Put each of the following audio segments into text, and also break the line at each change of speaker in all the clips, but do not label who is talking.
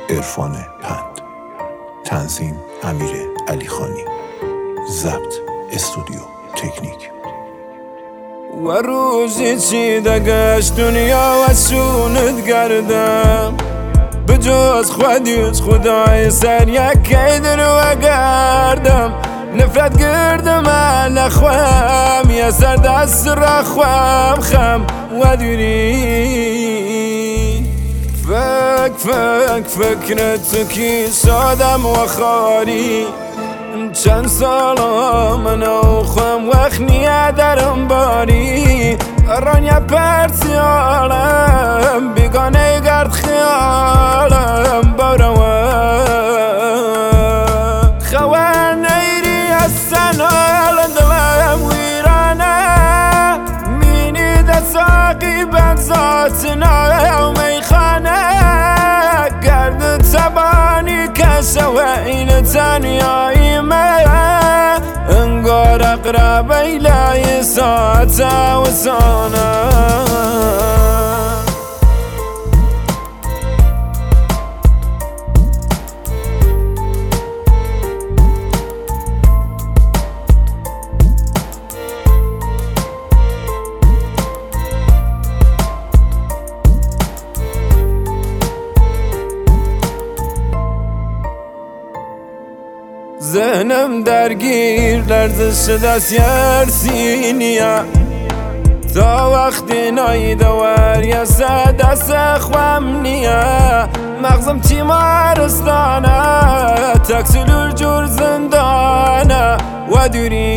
عرفان پند، تنظیم امیر علیخانی، ضبط استودیو تکنیک.
و روزی چی دگش دنیا و سونت گردم بجز خودیز خدای سر یکی در و گردم نفرت گردم علا خوام یا سر دست را خوام خم و دوری فکرت کی سادم و خاری چند سال من و خوام وقت نیه درم باری رانیا پرسیالم بیگانه گرد خیالم باروان خوان نیری از سنال دلم ویرانه مینی دساقی بنزاتنا و میخانه گرد تبانی کسه و این تنیایی انگار اقرب ایلای ساعت و سانه ذهنم درگیر لرزش دست یرسینیه تا وقتی نایده وریا دست خوام نیه مغزم تیمارستانه تکسلور جور زندانه و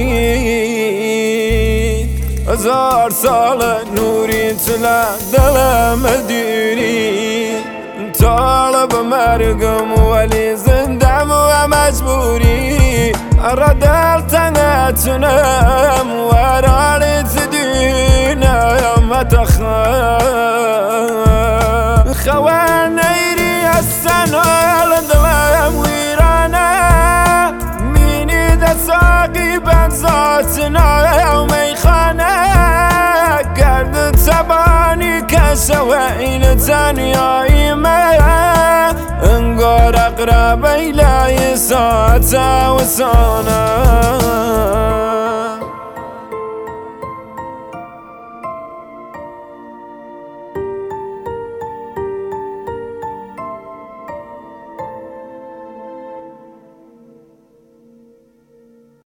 دوری هزار سال نوری تلا دلم دوری طالب مرگم ولی زندم و مجبوری ردلت نتونم ورالت دینم اتخم خوان نیری از سنال دلم ویرانه مینی دساقی بنزاتنا و میخانه گرد تبانی کسه و این تنیایی انگار اقرب ایلای ساعت و سانه